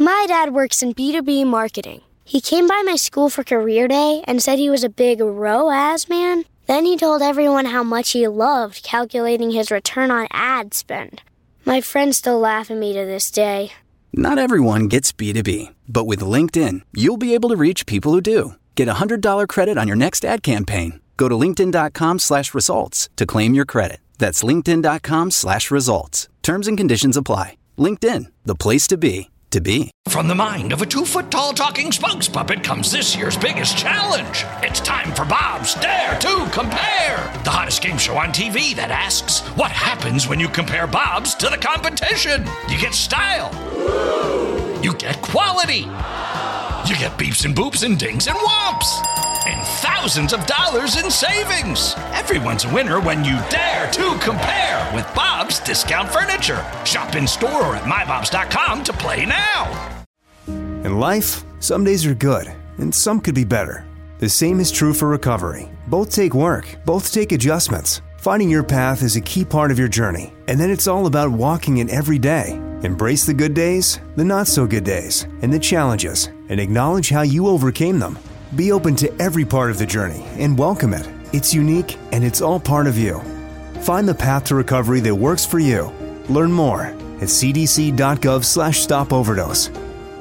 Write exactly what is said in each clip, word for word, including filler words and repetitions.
My dad works in B two B marketing. He came by my school for career day and said he was a big R O A S man. Then he told everyone how much he loved calculating his return on ad spend. My friends still laugh at me to this day. Not everyone gets B two B, but with LinkedIn, you'll be able to reach people who do. Get a one hundred dollars credit on your next ad campaign. Go to linkedin.com slash results to claim your credit. That's linkedin.com slash results. Terms and conditions apply. LinkedIn, the place to be, to be. From the mind of a two-foot-tall talking spokes puppet comes this year's biggest challenge. It's time for Bob's Dare to Compare, the hottest game show on T V that asks, what happens when you compare Bob's to the competition? You get style. You get quality. You get beeps and boops and dings and whomps. And thousands of dollars in savings. Everyone's a winner when you dare to compare with Bob's Discount Furniture. Shop in store or at my bobs dot com to play now. In life, some days are good, and some could be better. The same is true for recovery. Both take work, both take adjustments. Finding your path is a key part of your journey, and then it's all about walking it every day. Embrace the good days, the not-so-good days, and the challenges, and acknowledge how you overcame them. Be open to every part of the journey and welcome it. It's unique, and it's all part of you. Find the path to recovery that works for you. Learn more at cdc.gov slash stop overdose.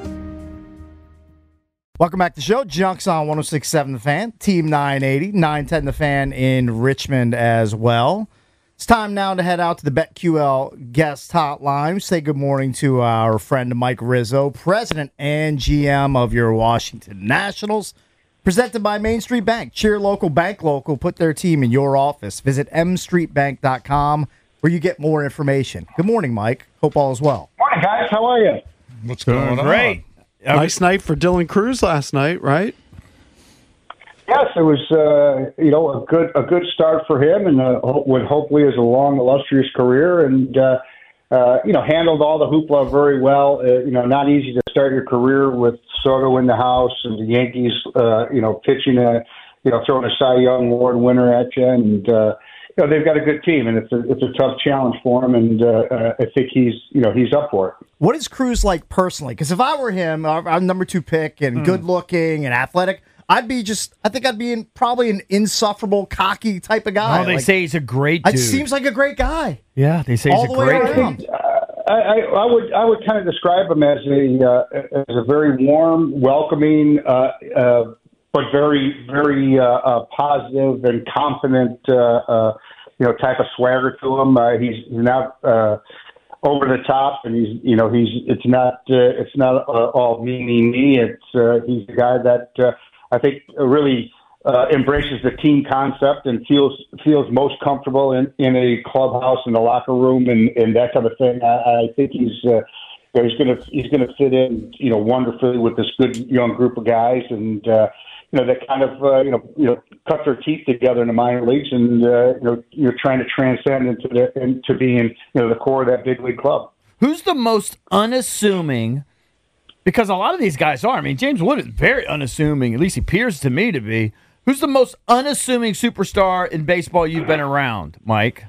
Welcome back to the show. Junks on one oh six point seven The Fan, Team nine eighty, nine ten The Fan in Richmond as well. It's time now to head out to the BetQL guest hotline. Say good morning to our friend Mike Rizzo, president and G M of your Washington Nationals. Presented by Main Street Bank. Cheer local, bank local. Put their team in your office. Visit m street bank dot com where you get more information. Good morning, Mike. Hope all is well. Morning, guys. How are you? What's going on? Great. Nice night for Dylan Cruz last night, right? Yes, it was uh, you know a good a good start for him, and uh, what hopefully is a long, illustrious career. And uh, uh, you know handled all the hoopla very well. Uh, you know, not easy to start your career with Soto in the house and the Yankees. Uh, you know, pitching a you know throwing a Cy Young Award winner at you, and uh, you know they've got a good team, and it's a it's a tough challenge for him. And uh, uh, I think he's you know he's up for it. What is Cruz like personally? Because if I were him, I'm number two pick and mm. good looking and athletic. I'd be just, I think I'd be in probably an insufferable, cocky type of guy. Oh, they like, say he's a great dude. It seems like a great guy. Yeah, they say All he's a the way great around. dude. I, I, I would I would kind of describe him as a uh, as a very warm, welcoming, uh, uh, but very very uh, uh, positive and confident, uh, uh, you know, type of swagger to him. Uh, he's not uh, over the top, and he's you know he's it's not uh, it's not uh, all me me me. It's uh, he's the guy that. Uh, I think really uh, embraces the team concept and feels feels most comfortable in, in a clubhouse, in the locker room, and, and that type of thing. I, I think he's uh, he's going to he's going to fit in, you know, wonderfully with this good young group of guys, and uh, you know that kind of uh, you know you know cut their teeth together in the minor leagues, and uh, you know you're trying to transcend into the into being you know the core of that big league club. Who's the most unassuming? Because a lot of these guys are. I mean, James Wood is very unassuming. At least he appears to me to be. Who's the most unassuming superstar in baseball you've been around, Mike?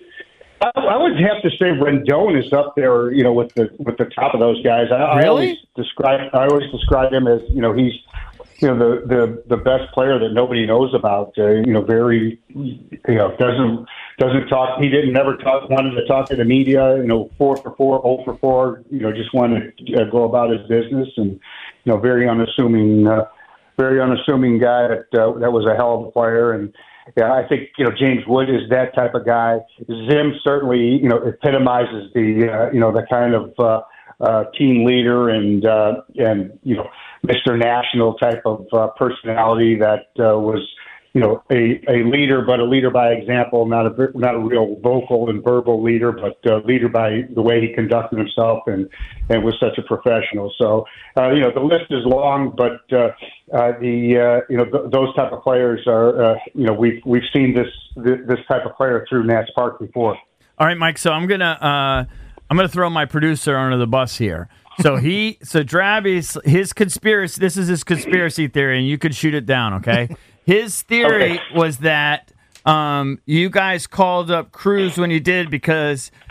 I, I would have to say Rendon is up there, you know, with the with the top of those guys. I, really? I always describe I always describe him as, you know, he's you know the the the best player that nobody knows about. Uh, you know, very you know doesn't doesn't talk. He didn't never talk. Wanted to talk to the media. You know, four for four, oh for four. You know, just wanted to uh, go about his business, and you know, very unassuming, uh, very unassuming guy. That uh, that was a hell of a player. And yeah, I think you know James Wood is that type of guy. Zim certainly you know epitomizes the uh, you know the kind of uh, uh, team leader and uh, and you know. Mister National type of uh, personality that uh, was, you know, a, a leader, but a leader by example, not a not a real vocal and verbal leader, but a leader by the way he conducted himself and, and was such a professional. So, uh, you know, the list is long, but uh, uh, the uh, you know th- those type of players are, uh, you know, we've we've seen this this type of player through Nats Park before. All right, Mike. So I'm gonna uh, I'm gonna throw my producer under the bus here. So he, so Drabby's, his conspiracy, this is his conspiracy theory, and you could shoot it down, okay? His theory okay. was that um, you guys called up Cruz when you did because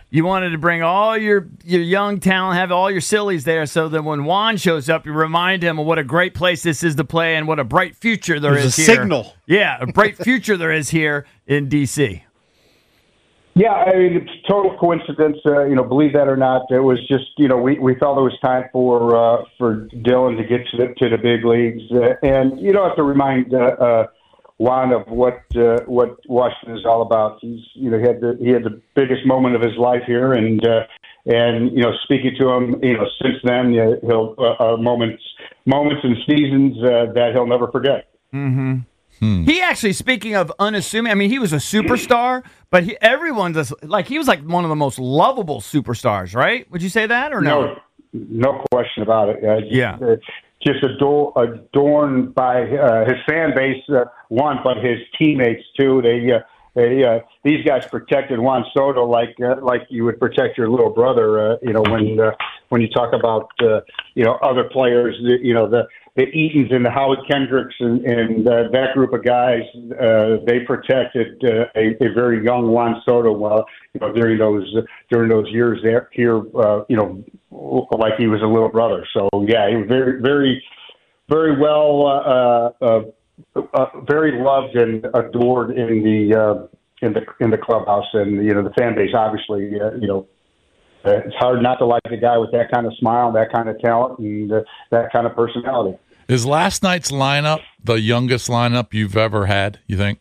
You wanted to bring all your, your young talent, have all your sillies there, so that when Juan shows up, you remind him of what a great place this is to play and what a bright future there There's is a here. signal. Yeah, a bright future there is here in D C. Yeah, I mean, it's total coincidence. Uh, you know, believe that or not, it was just you know we, we felt it was time for uh, for Dylan to get to the to the big leagues, uh, and you don't have to remind uh, uh, Juan of what uh, what Washington is all about. He's you know he had the he had the biggest moment of his life here, and uh, and you know speaking to him, you know since then uh, he'll uh, uh, moments moments and seasons uh, that he'll never forget. Mm-hmm. Hmm. He actually, speaking of unassuming, I mean, he was a superstar, but he, everyone's a, like he was like one of the most lovable superstars, right? Would you say that or no? No, no question about it. Uh, just, yeah, uh, just ador- adorned by uh, his fan base, uh, one, but his teammates too. They, uh, they, uh, these guys protected Juan Soto like uh, like you would protect your little brother. Uh, you know, when uh, when you talk about uh, you know other players, you know the. The Eatons and the Howard Kendricks and, and uh, that group of guys, uh, they protected uh, a, a very young Juan Soto while you know during those uh, during those years there here, uh, you know, like he was a little brother. So yeah, he was very very very well, uh, uh, uh, very loved and adored in the uh, in the in the clubhouse, and you know the fan base obviously, uh, you know. Uh, it's hard not to like a guy with that kind of smile, that kind of talent, and uh, that kind of personality. Is last night's lineup the youngest lineup you've ever had, you think?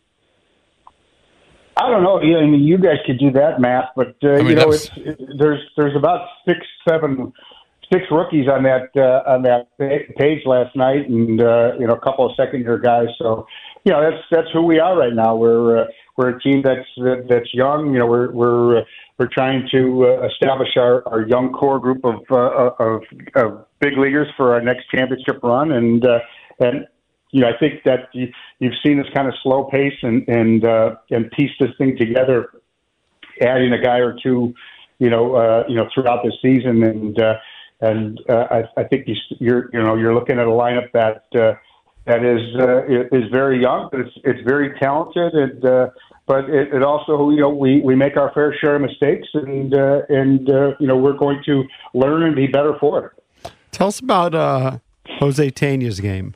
I don't know. Yeah, I mean, you guys could do that math, but uh, I mean, you know, it's, it, there's there's about six, seven, six rookies on that uh, on that page last night, and uh, you know, a couple of second year guys. So, you know, that's that's who we are right now. We're uh, we're a team that's uh, that's young. You know, we're we're uh, we're trying to uh, establish our, our young core group of, uh, of of big leaguers for our next championship run, and uh, and you know, I think that you, you've seen this kind of slow pace and and uh, and piece this thing together, adding a guy or two, you know, uh, you know, throughout the season, and uh, and uh, I, I think you, you're you know you're looking at a lineup that uh, that is uh, is very young, but it's it's very talented, and uh, but it, it also you know we, we make our fair share of mistakes, and uh, and uh, you know we're going to learn and be better for it. Tell us about uh, Jose Tena's game.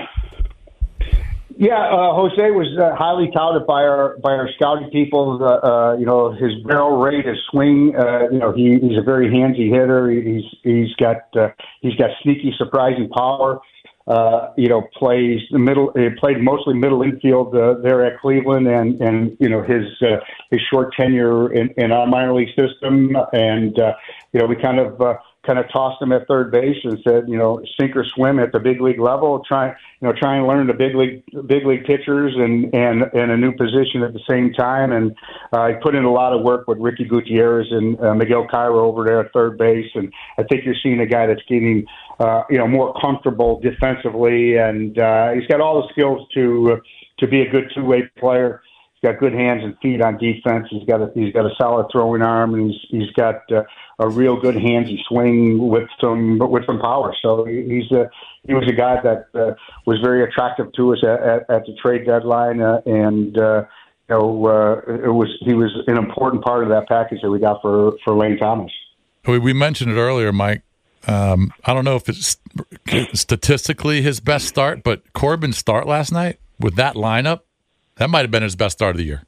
Yeah, uh, Jose was uh, highly touted by our by our scouting people. Uh, uh, you know, his barrel rate, his swing. Uh, you know, he, he's a very handsy hitter. He's he's got uh, he's got sneaky, surprising power. Uh, you know, plays the middle. He played mostly middle infield uh, there at Cleveland, and and you know his uh, his short tenure in, in our minor league system, and uh, you know we kind of. Uh, kind of tossed him at third base and said, you know, sink or swim at the big league level. Try, you know, try and learn the big league, big league pitchers and and and a new position at the same time. And uh, he put in a lot of work with Ricky Gutierrez and uh, Miguel Cairo over there at third base. And I think you're seeing a guy that's getting, uh, you know, more comfortable defensively, and uh, he's got all the skills to uh, to be a good two way player. He's got good hands and feet on defense. He's got a he's got a solid throwing arm, and he's he's got uh, a real good handsy swing with some with some power. So he's a he was a guy that uh, was very attractive to us at, at, at the trade deadline, uh, and uh, you know uh, it was he was an important part of that package that we got for for Lane Thomas. We, we mentioned it earlier, Mike. Um, I don't know if it's statistically his best start, but Corbin's start last night with that lineup. That might have been his best start of the year.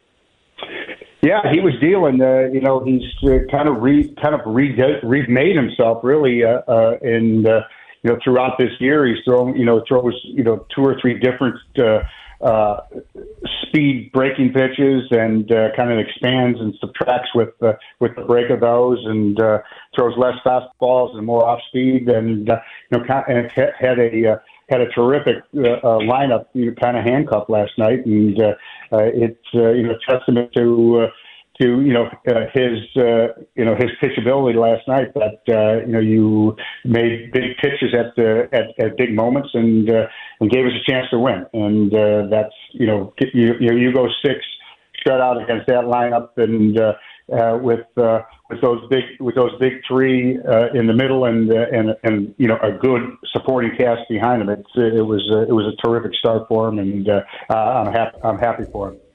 Yeah, he was dealing. Uh, you know, he's uh, kind of re kind of re remade himself really, uh, uh, and uh, you know, throughout this year, he's thrown you know throws you know two or three different uh, uh, speed breaking pitches, and uh, kind of expands and subtracts with uh, with the break of those, and uh, throws less fastballs and more off speed, and uh, you know, kind of had a uh, had a terrific uh, uh, lineup, you know, kind of handcuffed last night, and uh, uh, it's uh, you know testament to uh, to you know uh, his uh, you know his pitchability last night. That uh, you know you made big pitches at the at, at big moments, and uh, and gave us a chance to win. And uh, that's you know you you, you go six shutout against that lineup, and uh, uh, with uh, with those big with those big three uh, in the middle, and uh, and and you know a good supporting cast behind him. It's it was uh, it was a terrific start for him, and uh, I'm happy I'm happy for him.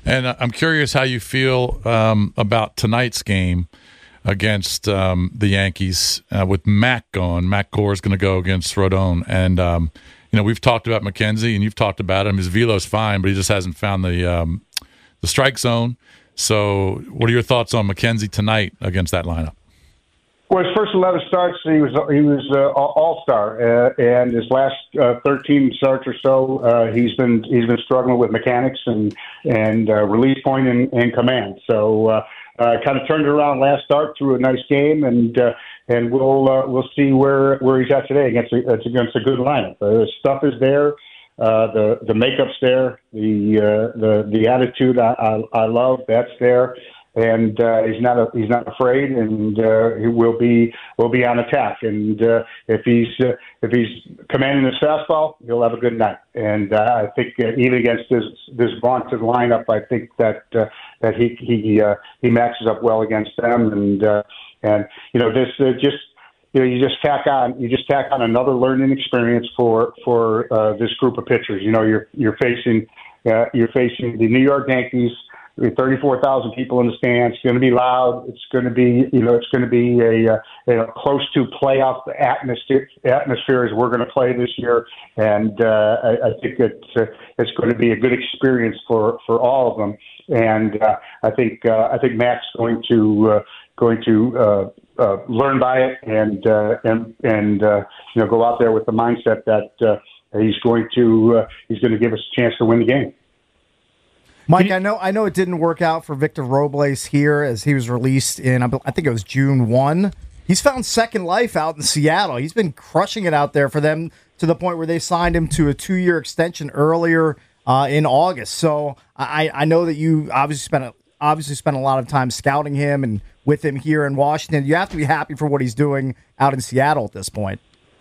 And I'm curious how you feel um, about tonight's game against um, the Yankees uh, with Mac gone. Mac Gore is going to go against Rodon. And, um, you know, we've talked about McKenzie, and you've talked about him. His velo's fine, but he just hasn't found the um, the strike zone. So what are your thoughts on McKenzie tonight against that lineup? Well, his first eleven starts, he was he was uh, all star, uh, and his last uh, thirteen starts or so, uh, he's been he's been struggling with mechanics and and uh, release point and, and command. So, uh, uh, kind of turned it around last start, threw a nice game, and uh, and we'll uh, we'll see where, where he's at today against a, against a good lineup. Uh, the stuff is there, uh, the the makeup's there, the uh, the the attitude I, I, I love, that's there. And uh, he's not a, he's not afraid, and uh, he will be will be on attack. And uh, if he's uh, if he's commanding his fastball, he'll have a good night. And uh, I think uh, even against this this vaunted lineup, I think that uh, that he he uh, he matches up well against them. And uh, and you know this uh, just you know you just tack on you just tack on another learning experience for for uh, this group of pitchers. You know you're you're facing uh, you're facing the New York Yankees. thirty-four thousand people in the stands. It's going to be loud. It's going to be, you know, it's going to be a, a, a close to playoff atmosphere, atmosphere as we're going to play this year. And uh, I, I think it's uh, it's going to be a good experience for, for all of them. And uh, I think uh, I think Mac's going to uh, going to uh, uh, learn by it and uh, and and uh, you know go out there with the mindset that uh, he's going to uh, he's going to give us a chance to win the game. Mike, I know I know it didn't work out for Victor Robles here as he was released in, I think it was June first. He's found second life out in Seattle. He's been crushing it out there for them to the point where they signed him to a two-year extension earlier uh, in August. So I, I know that you obviously spent a, obviously spent a lot of time scouting him and with him here in Washington. You have to be happy for what he's doing out in Seattle at this point.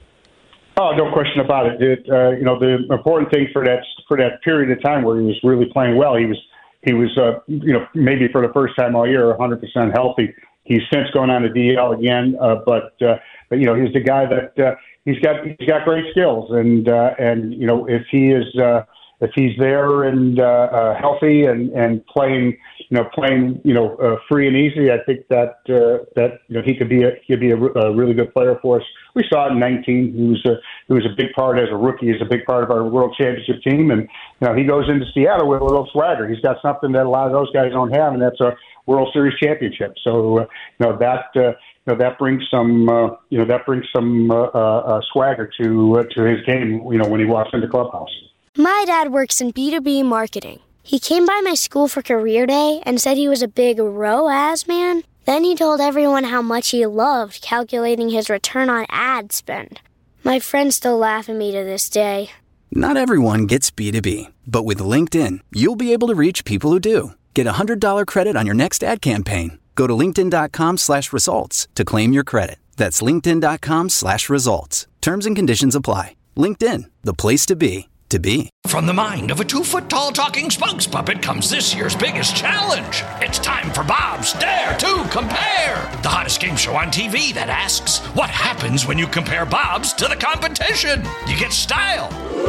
Oh, no question about it. it uh, you know, the important thing for that for that period of time where he was really playing well, he was he was uh, you know maybe for the first time all year one hundred percent healthy. He's since gone on to D L again, uh, but uh, but you know he's the guy that uh, he's got he's got great skills, and uh, and you know if he is uh, if he's there and uh, uh, healthy and, and playing you know playing you know uh, free and easy, I think that uh, that you know he could be a he could be a, a really good player for us. We saw it in nineteen. He was a he was a big part as a rookie. He's a big part of our World Championship team, and you know he goes into Seattle with a little swagger. He's got something that a lot of those guys don't have, and that's a World Series championship. So uh, you know that uh, you know that brings some uh, you know that brings some uh, uh, swagger to uh, to his game. You know when he walks into clubhouse. My dad works in B two B marketing. He came by my school for career day and said he was a big R O A S man. Then he told everyone how much he loved calculating his return on ad spend. My friends still laugh at me to this day. Not everyone gets B two B, but with LinkedIn, you'll be able to reach people who do. Get a one hundred dollars credit on your next ad campaign. Go to linkedin.com slash results to claim your credit. That's linkedin.com slash results. Terms and conditions apply. LinkedIn, the place to be, to be. From the mind of a two-foot-tall talking spokes puppet comes this year's biggest challenge. It's time for Bob's Dare to Compare, the hottest game show on T V that asks, what happens when you compare Bob's to the competition? You get style.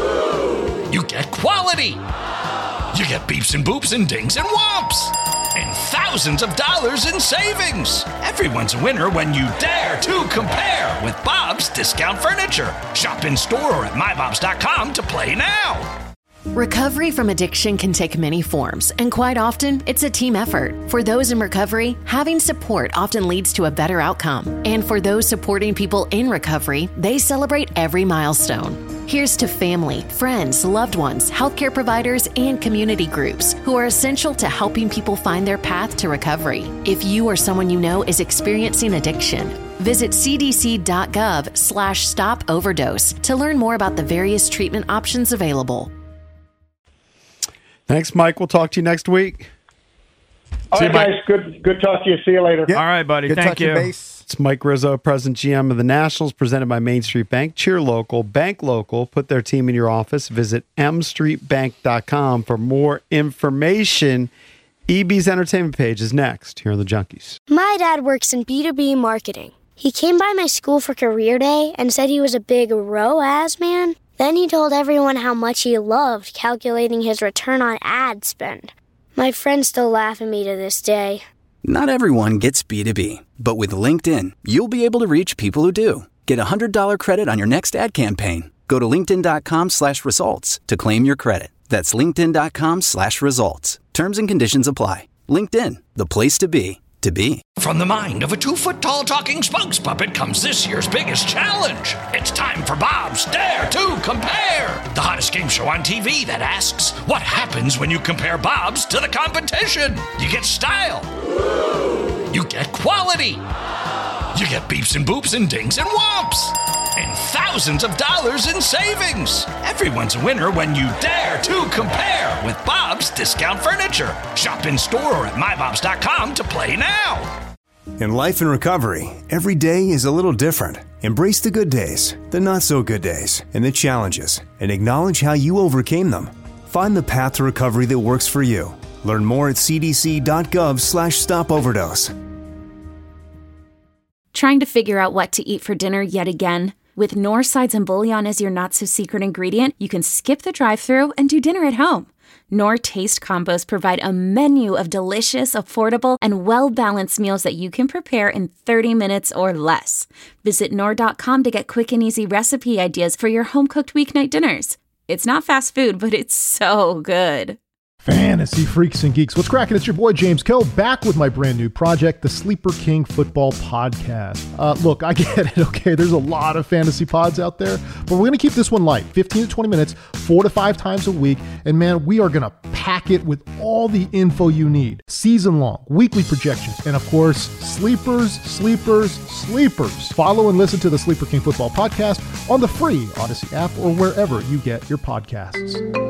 You get quality. You get beeps and boops and dings and whomps. And thousands of dollars in savings. Everyone's a winner when you dare to compare with Bob's Discount Furniture. Shop in store or at my bobs dot com to play now. Recovery from addiction can take many forms, and quite often, it's a team effort. For those in recovery, having support often leads to a better outcome. And for those supporting people in recovery, they celebrate every milestone. Here's to family, friends, loved ones, healthcare providers, and community groups who are essential to helping people find their path to recovery. If you or someone you know is experiencing addiction, visit cdc.gov slash stop overdose to learn more about the various treatment options available. Thanks, Mike. We'll talk to you next week. All See right, you, Mike. guys. Good, good talk to you. See you later. Yep. All right, buddy. Good Thank touching you. base. It's Mike Rizzo, President G M of the Nationals, presented by Main Street Bank. Cheer local, bank local. Put their team in your office. Visit m street bank dot com for more information. E B's entertainment page is next here on The Junkies. My dad works in B two B marketing. He came by my school for career day and said he was a big R O A S man. Then he told everyone how much he loved calculating his return on ad spend. My friends still laugh at me to this day. Not everyone gets B two B, but with LinkedIn, you'll be able to reach people who do. Get a one hundred dollars credit on your next ad campaign. Go to linkedin.com slash results to claim your credit. That's linkedin.com slash results. Terms and conditions apply. LinkedIn, the place to be, to be. From the mind of a two-foot-tall talking spokes puppet comes this year's biggest challenge. It's time for Bob's Dare to Compare, the hottest game show on T V that asks, what happens when you compare Bob's to the competition? You get style. You get quality. You get beeps and boops and dings and whomps. And thousands of dollars in savings. Everyone's a winner when you dare to compare with Bob's Discount Furniture. Shop in store or at my bobs dot com to play now. In life and recovery, every day is a little different. Embrace the good days, the not so good days, and the challenges, and acknowledge how you overcame them. Find the path to recovery that works for you. Learn more at cdc.gov slash stop overdose. Trying to figure out what to eat for dinner yet again? With Knorr sides and bouillon as your not-so-secret ingredient, you can skip the drive-thru and do dinner at home. Knorr Taste Combos provide a menu of delicious, affordable, and well-balanced meals that you can prepare in thirty minutes or less. Visit Knorr dot com to get quick and easy recipe ideas for your home-cooked weeknight dinners. It's not fast food, but it's so good. Fantasy freaks and geeks. What's cracking? It's your boy James Koh back with my brand new project, the Sleeper King Football Podcast. Uh, look, I get it, okay? There's a lot of fantasy pods out there, but we're going to keep this one light, fifteen to twenty minutes, four to five times a week. And man, we are going to pack it with all the info you need. Season long, weekly projections, and of course, sleepers, sleepers, sleepers. Follow and listen to the Sleeper King Football Podcast on the free Odyssey app or wherever you get your podcasts.